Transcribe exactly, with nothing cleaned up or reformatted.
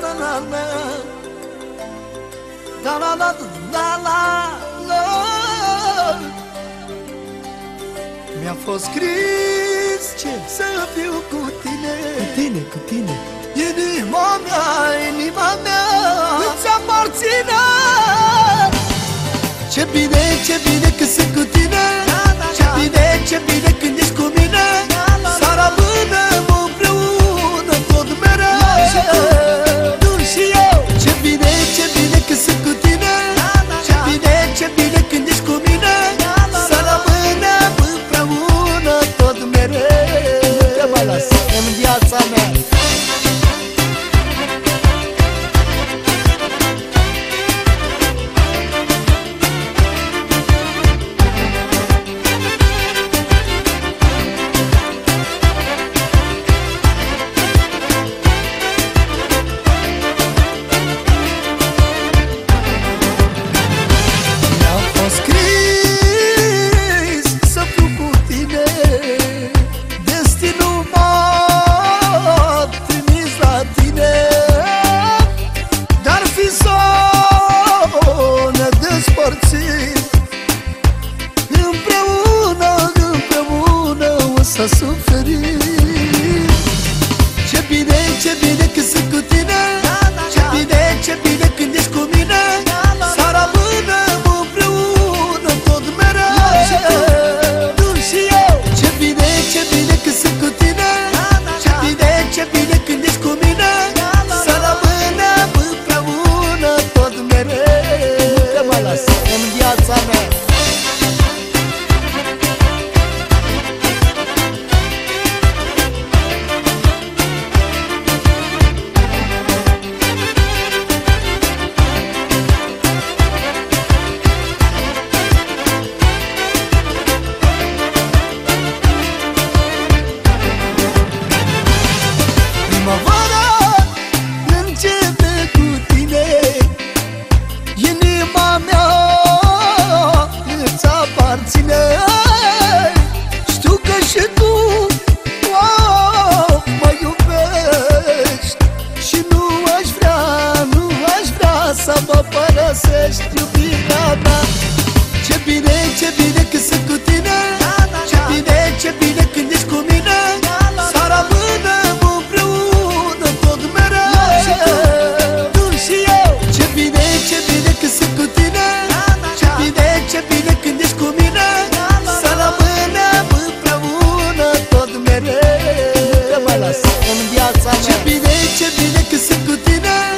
la la la la la la. Mi-a fost scris ce să fiu cu tine, Cu tine, cu tine. inima mea, inima mea îți aparține. Ce bine, ce bine că sunt cu tine, ce bine, ce bine când ești cu mine. Să rămânem împreună tot mereu, tu și eu. Ce bine, ce bine că sunt cu tine, ce bine, ce bine când ești cu mine. Să rămânem împreună tot mereu. Nu te mai las în viața mea. Împreună, împreună o să suferim. Ce bine, ce bine că sunt cu tine, ce bine, ce bine când ești cu mine. Să rămânem împreună tot mereu, tu și eu. Ce bine, ce bine că sunt cu tine, ce bine, ce bine când ești cu mine. Să rămânem împreună tot mereu. Nu te mai las în viața mea. Primăvara începe cu tine, inima mea îți aparține. Știu că și tu, wow, mă iubești și nu aș vrea, nu aș vrea să mă părăsești, iubirea mea. Ce bine, ce bine că sunt cu tine, ce bine, ce bine când ești cu mine. Să rămânem împreună tot mereu, tu și eu. Ce bine, ce bine că sunt cu tine, ce bine, ce bine când ești cu mine. Să rămânem împreună tot mereu, Nu te mai las în viața mea. Ce bine, ce bine că sunt cu tine,